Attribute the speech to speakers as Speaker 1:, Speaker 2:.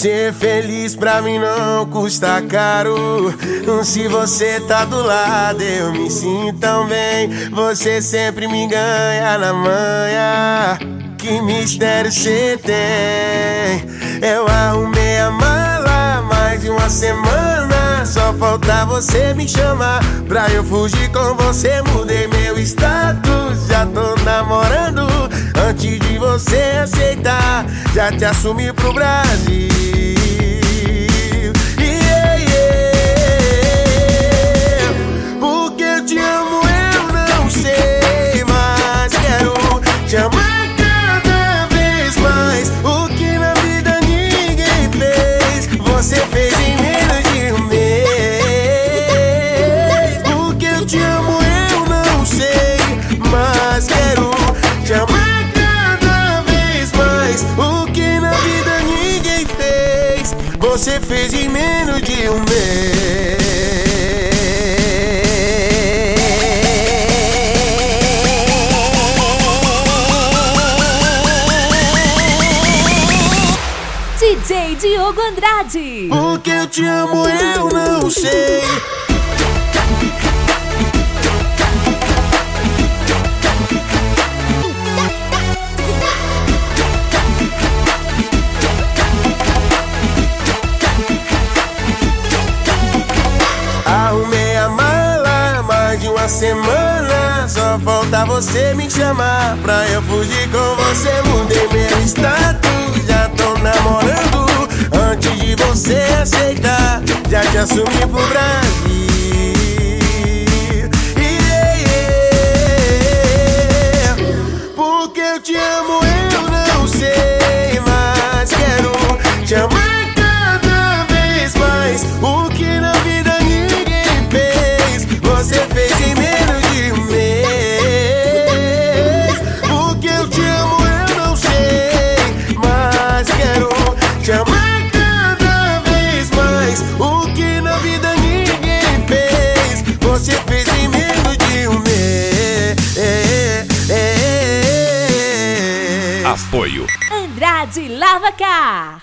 Speaker 1: Ser feliz pra mim não custa caro. Se você tá do lado eu me sinto tão bem. Você sempre me ganha na manha. Que mistério cê tem. Eu arrumei a mala mais de uma semana. Só falta você me chamar pra eu fugir com você. Mudei meu status, já tô namorando. Antes de você aceitar, já te assumi pro Brasil. Porque eu te amo eu não sei, mas quero te amar cada vez mais. O que na vida ninguém fez, você fez em menos de um mês. Porque eu te amo eu não sei, mas quero te amar cada vez mais. O que na vida ninguém fez, você fez em menos de um mês.
Speaker 2: DJ Diogo Andrade.
Speaker 1: Porque eu te amo eu não sei. Arrumei a mala mais de uma semana. Só falta você me chamar pra eu fugir com você. Mudei meu status, já tô namorando. Antes de você aceitar, já te assumi pro Brasil. Porque eu te amo eu não sei, mas quero te amar cada vez mais. O que na vida ninguém fez, você fez em menos de um mês. Porque eu te amo eu não sei, mas quero te amar cada vez mais. O que na vida ninguém fez, você fez em menos de um mês.
Speaker 3: Apoio
Speaker 2: Andrade Lavacar.